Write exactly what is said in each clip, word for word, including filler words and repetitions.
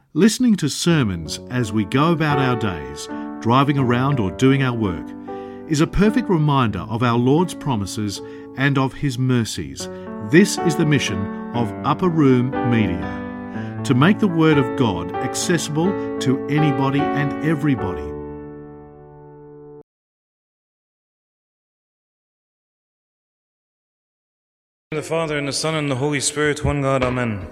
Listening to sermons as we go about our days, driving around or doing our work, is a perfect reminder of our Lord's promises and of His mercies. This is the mission of Upper Room Media, to make the Word of God accessible to anybody and everybody. The Father, and the Son, and the Holy Spirit, one God, Amen.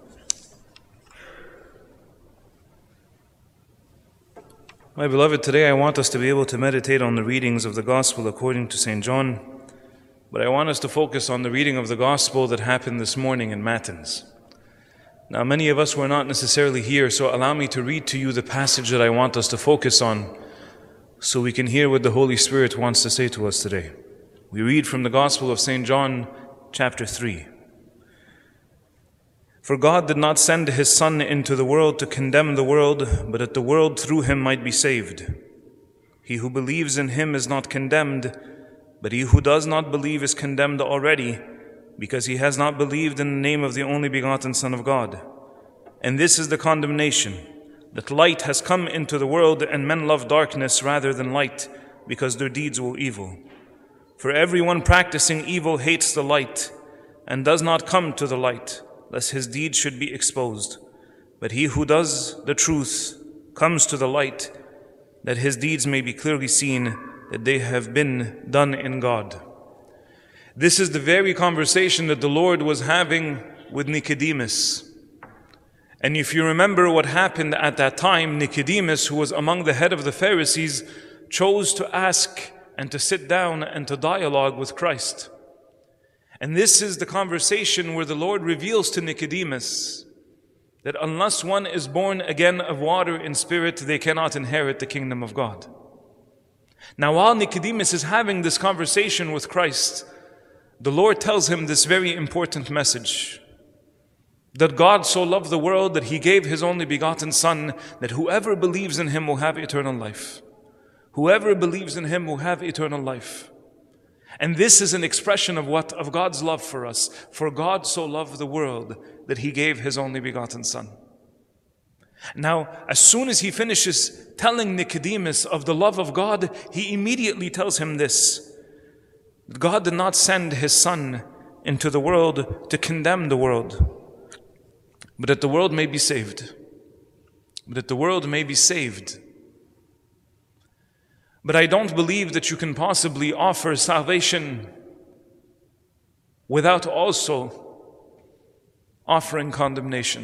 My beloved, today I want us to be able to meditate on the readings of the Gospel according to Saint John, but I want us to focus on the reading of the Gospel that happened this morning in Matins. Now, many of us were not necessarily here, so allow me to read to you the passage that I want us to focus on so we can hear what the Holy Spirit wants to say to us today. We read from the Gospel of Saint John, chapter three. For God did not send His Son into the world to condemn the world, but that the world through Him might be saved. He who believes in Him is not condemned, but he who does not believe is condemned already, because he has not believed in the name of the only begotten Son of God. And this is the condemnation, that light has come into the world, and men love darkness rather than light, because their deeds were evil. For everyone practicing evil hates the light, and does not come to the light, lest his deeds should be exposed. But he who does the truth comes to the light, that his deeds may be clearly seen, that they have been done in God. This is the very conversation that the Lord was having with Nicodemus. And if you remember what happened at that time, Nicodemus, who was among the head of the Pharisees, chose to ask and to sit down and to dialogue with Christ. And this is the conversation where the Lord reveals to Nicodemus that unless one is born again of water and spirit, they cannot inherit the kingdom of God. Now, while Nicodemus is having this conversation with Christ, the Lord tells him this very important message, that God so loved the world that He gave His only begotten Son, that whoever believes in Him will have eternal life. Whoever believes in Him will have eternal life. And this is an expression of what? Of God's love for us. For God so loved the world that He gave His only begotten Son. Now, as soon as He finishes telling Nicodemus of the love of God, He immediately tells him this: that God did not send His Son into the world to condemn the world, but that the world may be saved. But that the world may be saved. But I don't believe that you can possibly offer salvation without also offering condemnation.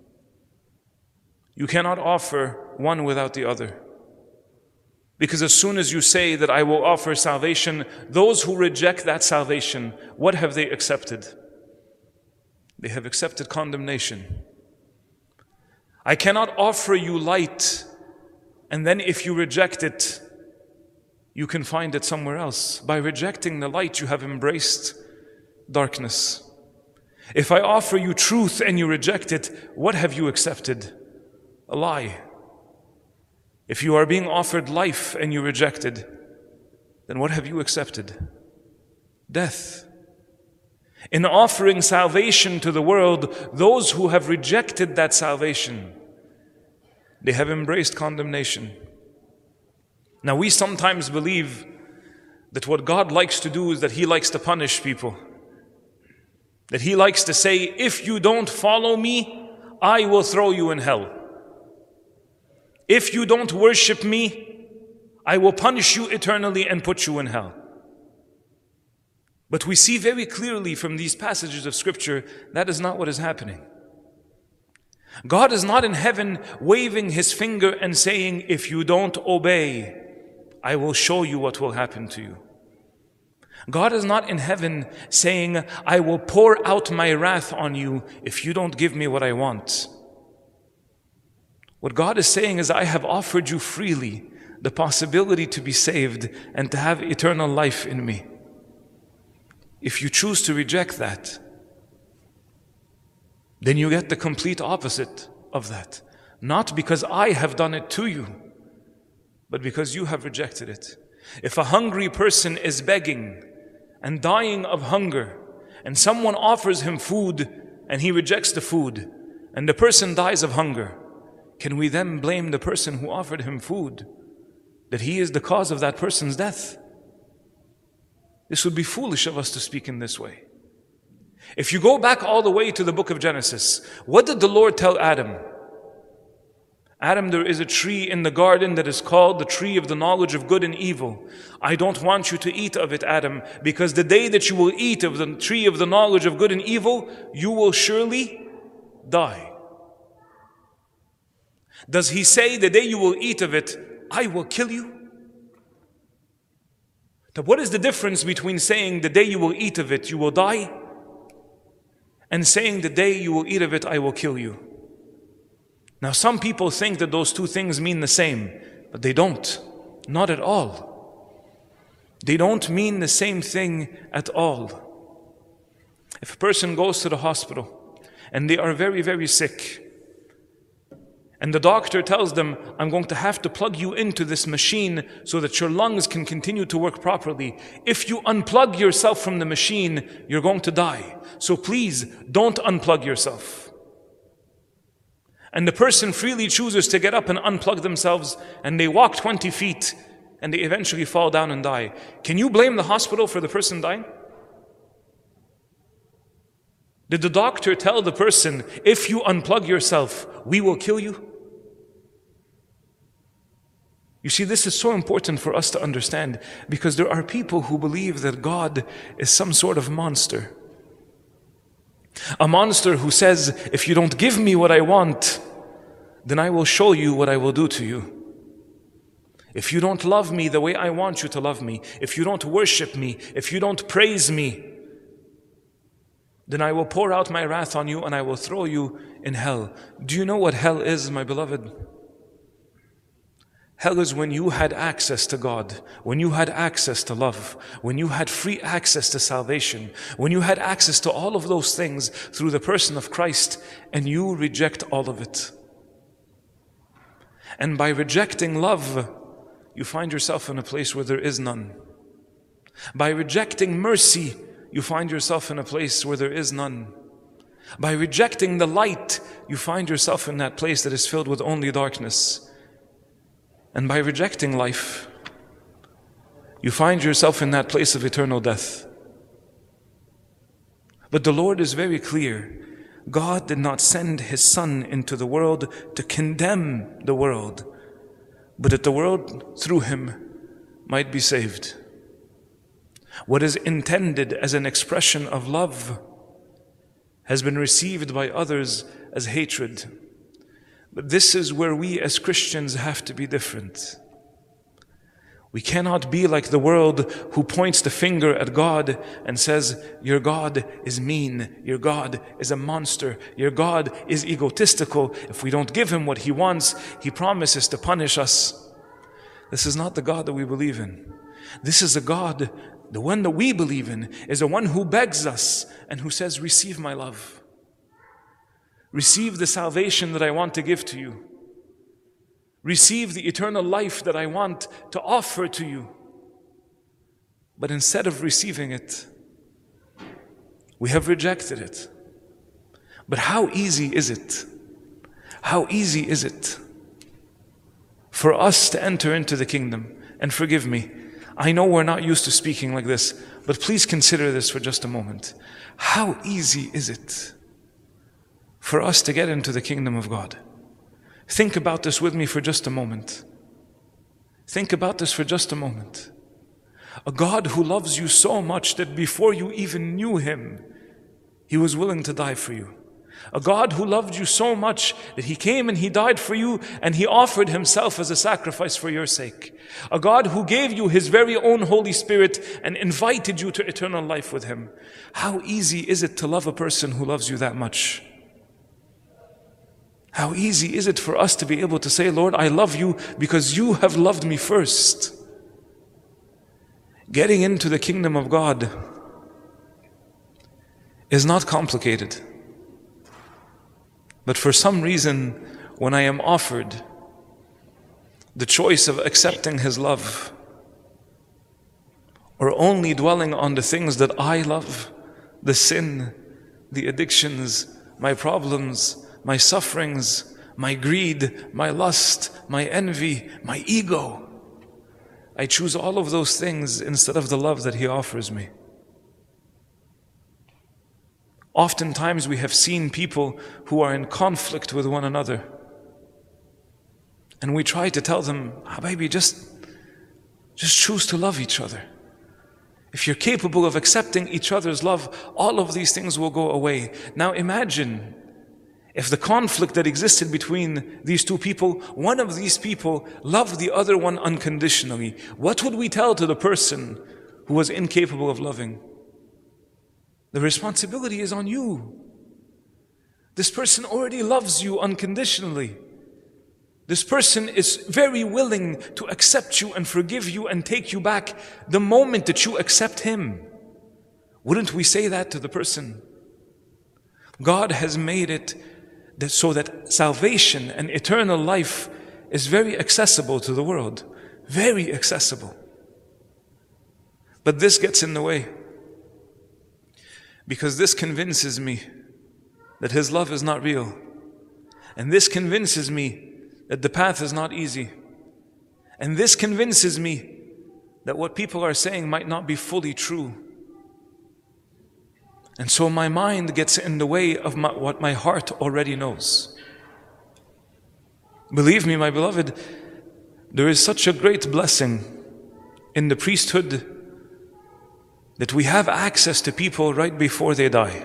You cannot offer one without the other. Because as soon as you say that I will offer salvation, those who reject that salvation, what have they accepted? They have accepted condemnation. I cannot offer you light, and then if you reject it, you can find it somewhere else. By rejecting the light, you have embraced darkness. If I offer you truth and you reject it, what have you accepted? A lie. If you are being offered life and you reject it, then what have you accepted? Death. In offering salvation to the world, those who have rejected that salvation, they have embraced condemnation. Now, we sometimes believe that what God likes to do is that He likes to punish people. That He likes to say, if you don't follow me, I will throw you in hell. If you don't worship me, I will punish you eternally and put you in hell. But we see very clearly from these passages of Scripture that is not what is happening. God is not in heaven waving His finger and saying, if you don't obey, I will show you what will happen to you. God is not in heaven saying, I will pour out my wrath on you if you don't give me what I want. What God is saying is, I have offered you freely the possibility to be saved and to have eternal life in me. If you choose to reject that, then you get the complete opposite of that. Not because I have done it to you, but because you have rejected it. If a hungry person is begging and dying of hunger, and someone offers him food and he rejects the food, and the person dies of hunger, can we then blame the person who offered him food that he is the cause of that person's death? This would be foolish of us to speak in this way. If you go back all the way to the book of Genesis, what did the Lord tell Adam? Adam, there is a tree in the garden that is called the tree of the knowledge of good and evil. I don't want you to eat of it, Adam, because the day that you will eat of the tree of the knowledge of good and evil, you will surely die. Does he say the day you will eat of it, I will kill you? Now, what is the difference between saying the day you will eat of it, you will die, and saying the day you will eat of it, I will kill you? Now, some people think that those two things mean the same, but they don't. Not at all. They don't mean the same thing at all. If a person goes to the hospital and they are very, very sick, and the doctor tells them, I'm going to have to plug you into this machine so that your lungs can continue to work properly. If you unplug yourself from the machine, you're going to die. So please, don't unplug yourself. And the person freely chooses to get up and unplug themselves, and they walk twenty feet, and they eventually fall down and die. Can you blame the hospital for the person dying? Did the doctor tell the person, if you unplug yourself, we will kill you? You see, this is so important for us to understand, because there are people who believe that God is some sort of monster. A monster who says, if you don't give me what I want, then I will show you what I will do to you. If you don't love me the way I want you to love me, if you don't worship me, if you don't praise me, then I will pour out my wrath on you and I will throw you in hell. Do you know what hell is, my beloved? Hell is when you had access to God, when you had access to love, when you had free access to salvation, when you had access to all of those things through the person of Christ, and you reject all of it. And by rejecting love, you find yourself in a place where there is none. By rejecting mercy, you find yourself in a place where there is none. By rejecting the light, you find yourself in that place that is filled with only darkness. And by rejecting life, you find yourself in that place of eternal death. But the Lord is very clear. God did not send His Son into the world to condemn the world, but that the world through Him might be saved. What is intended as an expression of love has been received by others as hatred. But this is where we as Christians have to be different. We cannot be like the world who points the finger at God and says, your God is mean, your God is a monster, your God is egotistical. If we don't give Him what He wants, He promises to punish us. This is not the God that we believe in. This is a God, the one that we believe in, is the one who begs us and who says, receive my love. Receive the salvation that I want to give to you. Receive the eternal life that I want to offer to you. But instead of receiving it, we have rejected it. But how easy is it? How easy is it for us to enter into the kingdom? And forgive me, I know we're not used to speaking like this, but please consider this for just a moment. How easy is it for us to get into the kingdom of God? Think about this with me for just a moment. Think about this for just a moment. A God who loves you so much that before you even knew Him, He was willing to die for you. A God who loved you so much that He came and He died for you and He offered Himself as a sacrifice for your sake. A God who gave you His very own Holy Spirit and invited you to eternal life with Him. How easy is it to love a person who loves you that much? How easy is it for us to be able to say, Lord, I love you because you have loved me first. Getting into the kingdom of God is not complicated. But for some reason, when I am offered the choice of accepting His love or only dwelling on the things that I love, the sin, the addictions, my problems, my sufferings, my greed, my lust, my envy, my ego. I choose all of those things instead of the love that He offers me. Oftentimes we have seen people who are in conflict with one another, and we try to tell them, Habibi, just, just choose to love each other. If you're capable of accepting each other's love, all of these things will go away. Now imagine if the conflict that existed between these two people, one of these people loved the other one unconditionally. What would we tell to the person who was incapable of loving? The responsibility is on you. This person already loves you unconditionally. This person is very willing to accept you and forgive you and take you back the moment that you accept him. Wouldn't we say that to the person? God has made it that so that salvation and eternal life is very accessible to the world. Very accessible. But this gets in the way. Because this convinces me that His love is not real. And this convinces me that the path is not easy. And this convinces me that what people are saying might not be fully true. And so my mind gets in the way of my, what my heart already knows. Believe me, my beloved, there is such a great blessing in the priesthood that we have access to people right before they die.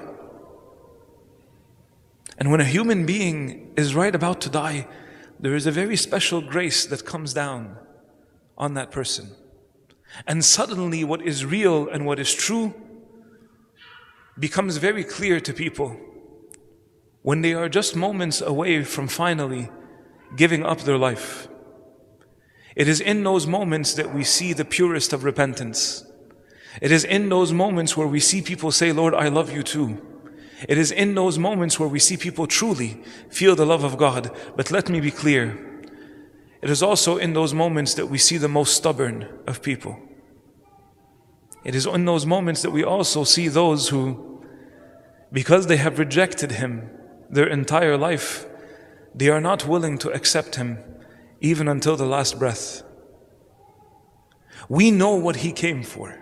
And when a human being is right about to die, there is a very special grace that comes down on that person. And suddenly what is real and what is true becomes very clear to people when they are just moments away from finally giving up their life. It is in those moments that we see the purest of repentance. It is in those moments where we see people say, Lord, I love you too. It is in those moments where we see people truly feel the love of God. But let me be clear, it is also in those moments that we see the most stubborn of people. It is in those moments that we also see those who, because they have rejected Him their entire life, they are not willing to accept Him even until the last breath. We know what He came for.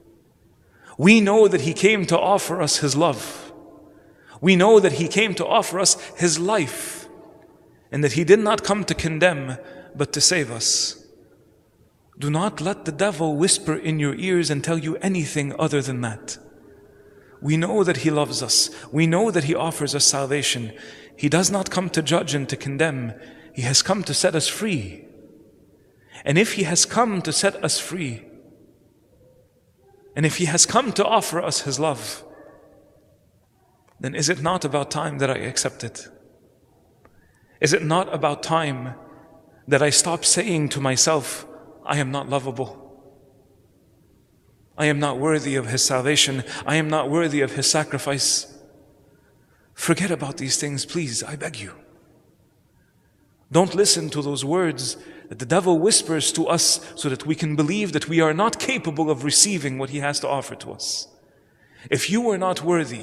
We know that He came to offer us His love. We know that He came to offer us His life, and that He did not come to condemn, but to save us. Do not let the devil whisper in your ears and tell you anything other than that. We know that He loves us. We know that He offers us salvation. He does not come to judge and to condemn. He has come to set us free. And if He has come to set us free, and if He has come to offer us His love, then is it not about time that I accept it? Is it not about time that I stop saying to myself, I am not lovable. I am not worthy of His salvation. I am not worthy of His sacrifice. Forget about these things, please, I beg you. Don't listen to those words that the devil whispers to us so that we can believe that we are not capable of receiving what He has to offer to us. If you were not worthy,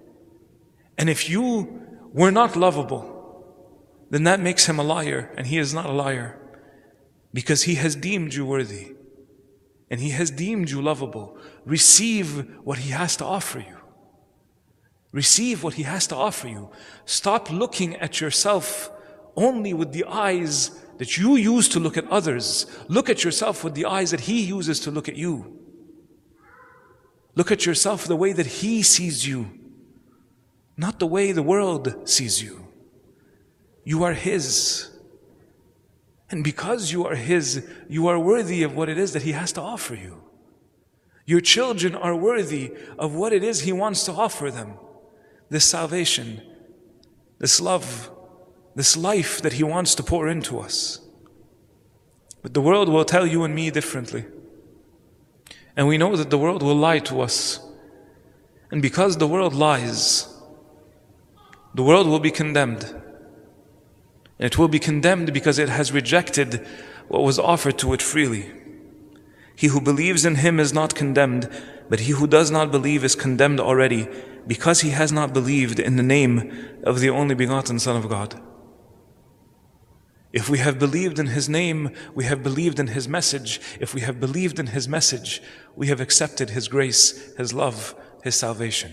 and if you were not lovable, then that makes Him a liar, and He is not a liar, because He has deemed you worthy, and He has deemed you lovable. Receive what He has to offer you. Receive what He has to offer you. Stop looking at yourself only with the eyes that you use to look at others. Look at yourself with the eyes that He uses to look at you. Look at yourself the way that He sees you, not the way the world sees you. You are His. And because you are His, you are worthy of what it is that He has to offer you. Your children are worthy of what it is He wants to offer them. This salvation, this love, this life that He wants to pour into us. But the world will tell you and me differently. And we know that the world will lie to us. And because the world lies, the world will be condemned. And it will be condemned because it has rejected what was offered to it freely. He who believes in Him is not condemned, but he who does not believe is condemned already, because he has not believed in the name of the only begotten Son of God. If we have believed in His name, we have believed in His message. If we have believed in His message, we have accepted His grace, His love, His salvation.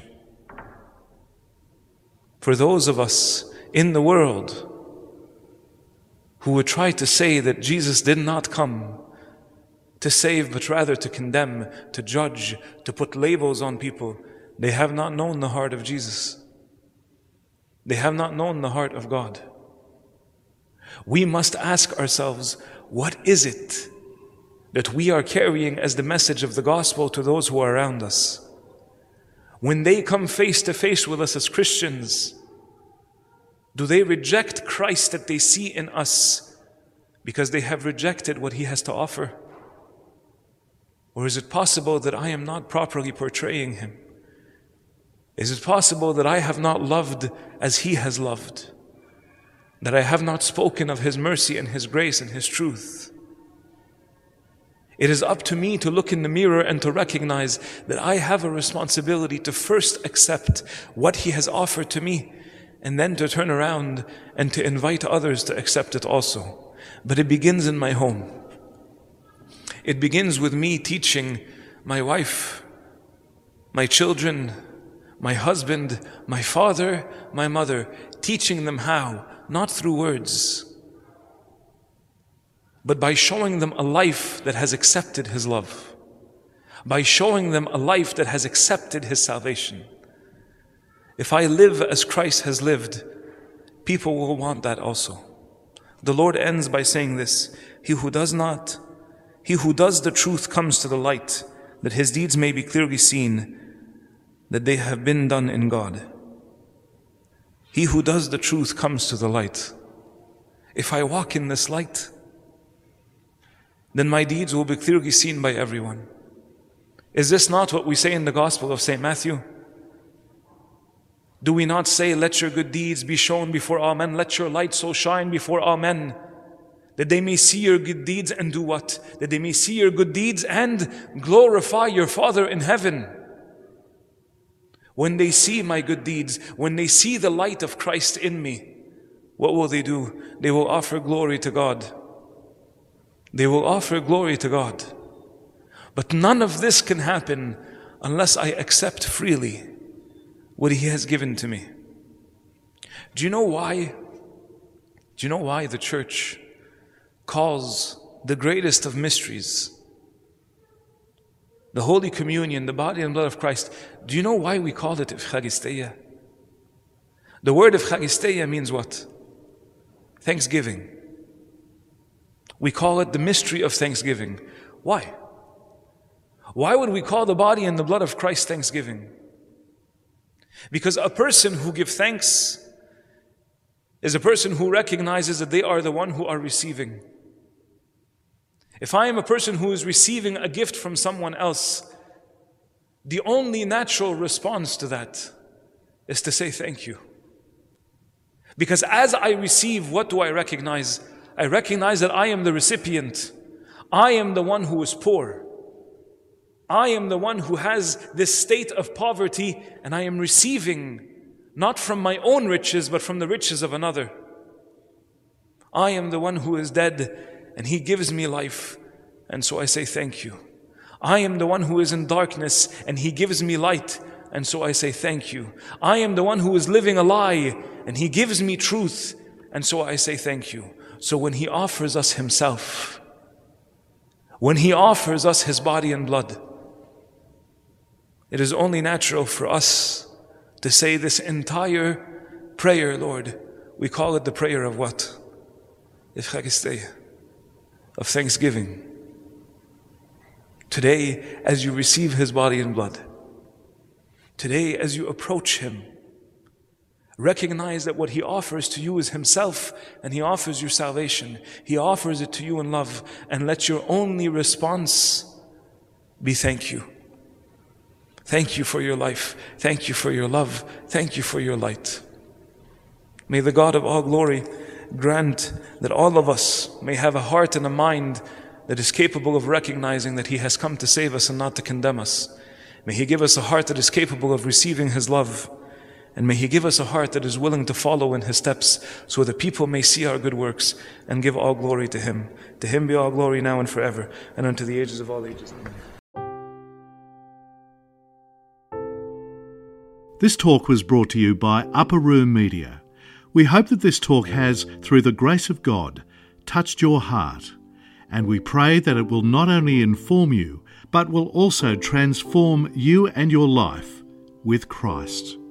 For those of us in the world who would try to say that Jesus did not come to save, but rather to condemn, to judge, to put labels on people, they have not known the heart of Jesus. They have not known the heart of God. We must ask ourselves, what is it that we are carrying as the message of the gospel to those who are around us? When they come face to face with us as Christians, do they reject Christ that they see in us because they have rejected what He has to offer? Or is it possible that I am not properly portraying Him? Is it possible that I have not loved as He has loved? That I have not spoken of His mercy and His grace and His truth? It is up to me to look in the mirror and to recognize that I have a responsibility to first accept what He has offered to me, and then to turn around and to invite others to accept it also. But it begins in my home. It begins with me teaching my wife, my children, my husband, my father, my mother, teaching them how, not through words, but by showing them a life that has accepted His love, by showing them a life that has accepted His salvation. If I live as Christ has lived, people will want that also. The Lord ends by saying this, He who does not, he who does the truth comes to the light, that his deeds may be clearly seen, that they have been done in God. He who does the truth comes to the light. If I walk in this light, then my deeds will be clearly seen by everyone. Is this not what we say in the Gospel of Saint Matthew? Do we not say, let your good deeds be shown before all men, let your light so shine before all men, that they may see your good deeds and do what? That they may see your good deeds and glorify your Father in heaven. When they see my good deeds, when they see the light of Christ in me, what will they do? They will offer glory to God. They will offer glory to God. But none of this can happen unless I accept freely what He has given to me. Do you know why? Do you know why the church calls the greatest of mysteries, the Holy Communion, the body and blood of Christ, do you know why we call it Eucharistia? The word Eucharistia means what? Thanksgiving. We call it the mystery of thanksgiving. Why? Why would we call the body and the blood of Christ thanksgiving? Because a person who gives thanks is a person who recognizes that they are the one who are receiving. If I am a person who is receiving a gift from someone else, the only natural response to that is to say thank you. Because as I receive, what do I recognize? I recognize that I am the recipient. I am the one who is poor. I am the one who has this state of poverty, and I am receiving not from my own riches, but from the riches of another. I am the one who is dead, and He gives me life, and so I say thank you. I am the one who is in darkness, and He gives me light, and so I say thank you. I am the one who is living a lie, and He gives me truth, and so I say thank you. So when He offers us Himself, when He offers us His body and blood, it is only natural for us to say this entire prayer, Lord. We call it the prayer of what? Eucharistia, of thanksgiving. Today, as you receive His body and blood, today, as you approach Him, recognize that what He offers to you is Himself, and He offers you salvation. He offers it to you in love, and let your only response be thank you. Thank you for your life. Thank you for your love. Thank you for your light. May the God of all glory grant that all of us may have a heart and a mind that is capable of recognizing that He has come to save us and not to condemn us. May He give us a heart that is capable of receiving His love. And may He give us a heart that is willing to follow in His steps, so that people may see our good works and give all glory to Him. To Him be all glory now and forever, and unto the ages of all ages. Amen. This talk was brought to you by Upper Room Media. We hope that this talk has, through the grace of God, touched your heart, and we pray that it will not only inform you, but will also transform you and your life with Christ.